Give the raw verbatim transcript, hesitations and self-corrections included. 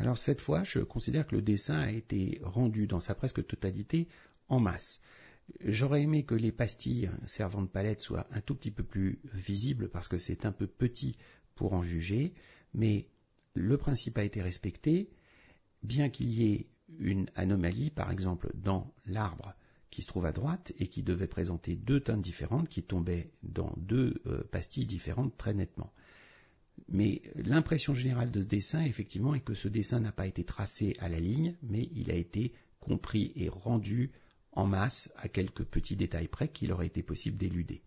Alors cette fois, je considère que le dessin a été rendu dans sa presque totalité en masse. J'aurais aimé que les pastilles servant de palette soient un tout petit peu plus visibles parce que c'est un peu petit pour en juger, mais le principe a été respecté, bien qu'il y ait une anomalie, par exemple dans l'arbre qui se trouve à droite et qui devait présenter deux teintes différentes qui tombaient dans deux euh, pastilles différentes très nettement. Mais l'impression générale de ce dessin, effectivement, est que ce dessin n'a pas été tracé à la ligne, mais il a été compris et rendu en masse à quelques petits détails près qu'il aurait été possible d'éluder.